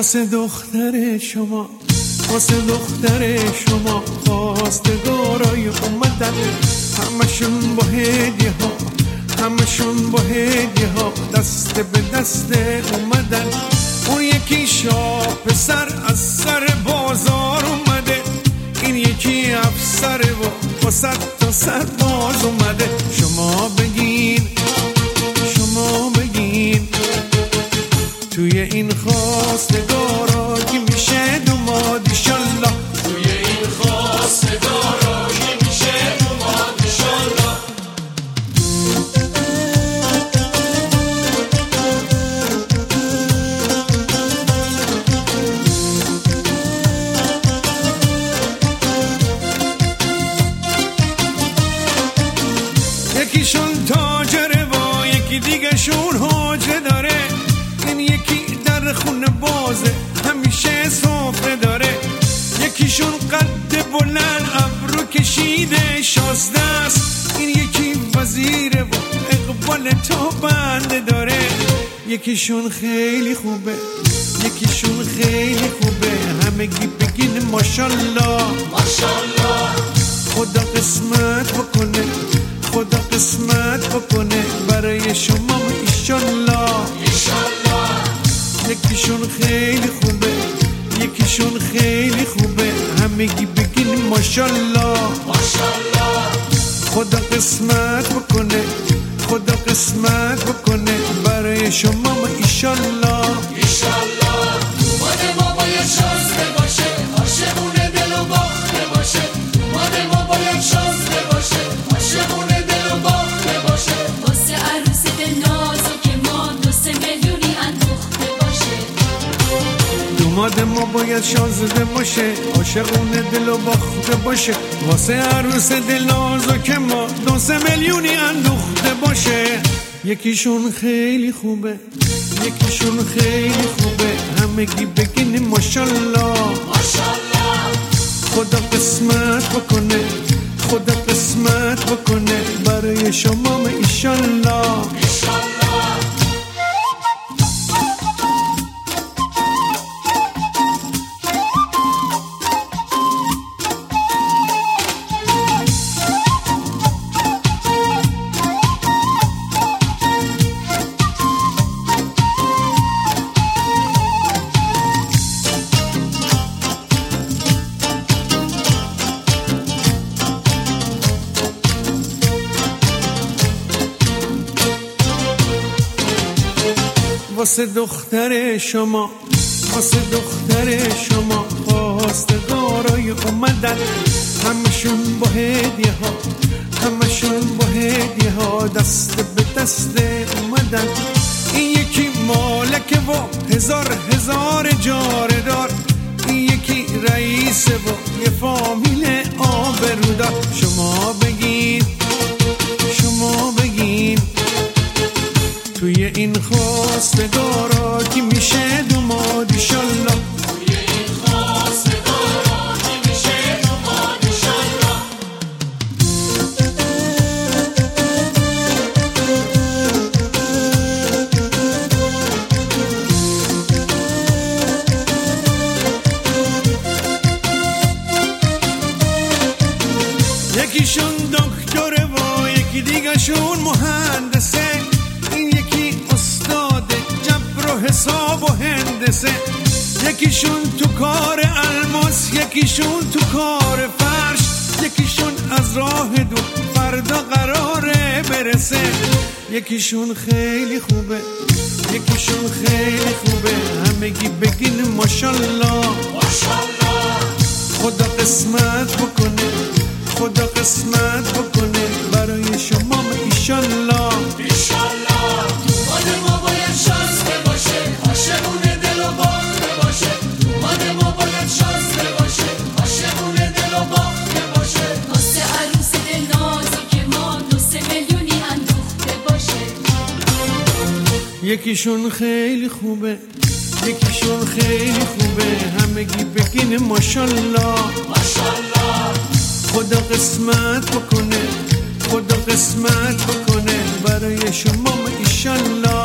واسه دختر شما، واسه دختر شما خواستگارای اومدن، همشون با هدیه ها، همشون با هدیه ها دست به دست اومدن. اون یکی شاه پسر از سر بازار اومده، این یکی افسر و با 100 تا سرباز اومده. شما بگین، شما بگین توی این خواستگارا کی میشه دوماد ایشالله، توی این خواستگارا کی میشه دوماد ایشالله. یکیشون تاجره و یکی دیگه شون حاجره داره، این یکی در خونه بازه همیشه سفره داره. یکیشون قد بلند ابرو کشیده شازده است، این یکی وزیره و اقبال تا بنده داره. یکیشون خیلی خوبه، یکیشون خیلی خوبه، همگی بگین ماشالله ماشالله. خدا قسمت بکنه، خدا قسمت بکنه برای شما ایشالله ایشالله. یکیشون خیلی خوبه، یکیشون خیلی خوبه، همگی بگین ماشالله ماشالله. خدا قسمت بکنه، خدا قسمت بکنه برای شما ایشالله ایشالله. دوماد ما باید شازده باشه، عاشقون دل و باخته باشه. دوماد ما باید شازده باشه، عاشقون دل و باخته باشه. واسه عروس دل نازک ما 2-3 میلیونی اندوخته باشه. دوماد ما باید شازده باشه، عاشقون دل و باخته باشه. واسه عروس دل نازک ما 2-3 میلیونی اندوخته باشه. یکیشون خیلی خوبه، یکیشون خیلی خوبه، همگی بگین ماشالله ماشالله. خدا قسمت بکنه، خدا قسمت بکنه برای شما ایشالله ایشالله. واسه دختر شما، واسه دختر شما خواستگارای اومدن، همشون با هدیه ها، همشون با هدیه ها دست به دست اومدن. این یکی مالکه و هزار جاره دار، این یکی رئیسه و یه فامیل آبرودار. شما بگین، شما بگین توی این خواستگارا کی میشه دوماد ایشالله، توی این خواستگارا کی میشه دوماد ایشالله. یکیشون دکتره و یکی دیگه شون مهندسه، این یکی استاد جبر و حساب و هندسه. یکیشون تو کار الماس، یکیشون تو کار فرش، یکیشون از راه دور فردا قراره برسه. یکیشون خیلی خوبه، یکیشون خیلی خوبه، همگی بگین ماشالله ماشالله. خدا قسمت بکنه، خدا قسمت بکنه برای شما ایشالله ایشالله. دوماد ما باید شازده باشه، عاشقون دل و باخته باشه. دوماد ما باید شازده باشه، عاشقون دل و باخته باشه. واسه عروس دل نازک ما 2-3 میلیونی اندوخته باشه. یکیشون خیلی خوبه، یکیشون خیلی خوبه، همگی بگین ماشالله ماشالله. خدا قسمت بکنه، خدا قسمت بکنه برای شما ایشالله